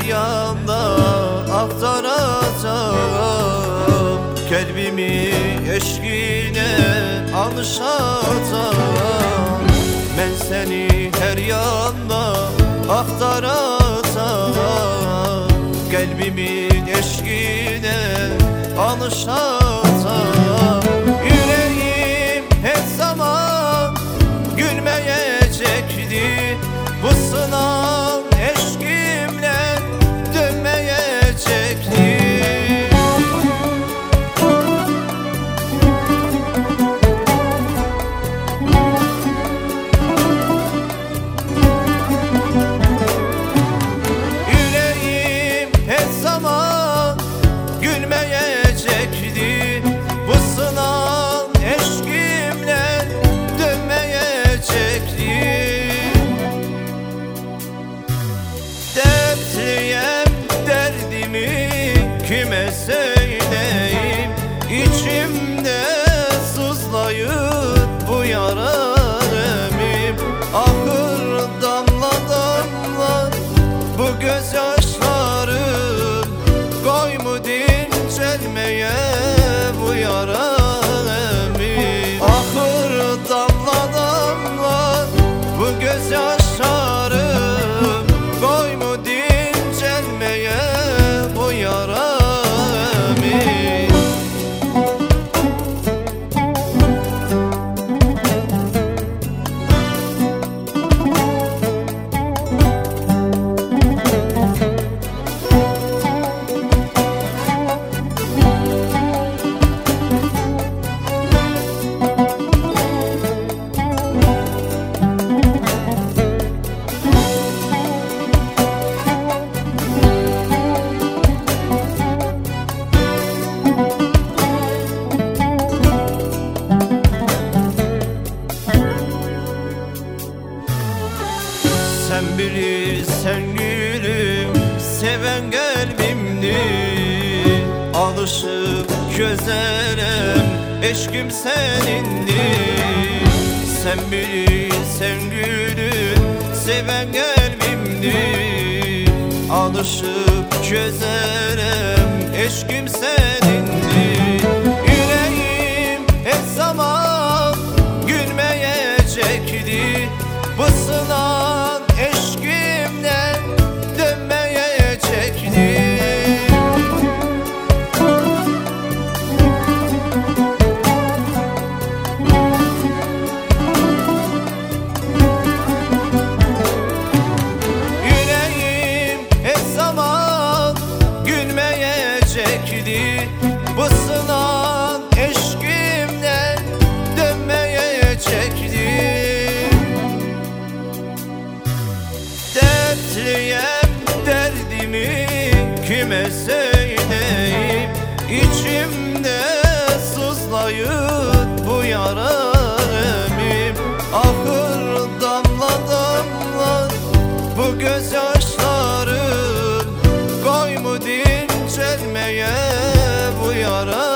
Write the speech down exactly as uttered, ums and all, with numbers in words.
yanda aktaracağım, kalbimi eşkine alışacağım. Ben seni her yanda aktaracağım, kalbimin eşkine alışacağım. Yüreğim her zaman gülmeyecekti, bu sınav eşkimle dönmeyecekti. Yüreğim her zaman gülmeyecekti, bu sınav eşkimle dönmeyecekti. Dertliyem, derdimi kime söyleyeyim, İçimde sızlayıp bu yara remim. Ahır damla damla bu gözyaşlarım, koy mu dincelmeye bu yara remim. Ahır damla damla bu gözyaşlarım, koy mu dincelmeye bu yara emin. Sen bilirsen gülüm, seven kalbimdi, alışıp gözlerem eşkim senindi. Sen bilirsen gülüm, seven kalbimdi, alışıp gözlerem eşkim senindi. Yüreğim her zaman gülmeyecekti, bu sınav eşkimden dönmeyecekti. Yüreğim her zaman gülmeyecekti, bu sınav eşkimden dönmeyecekti. Dertliyem, derdimi kime söyleyeyim, İçimde sızlayıp bu yara remim. Ahır damla damla bu gözyaşlarım, koy mu dincelmeye bu yara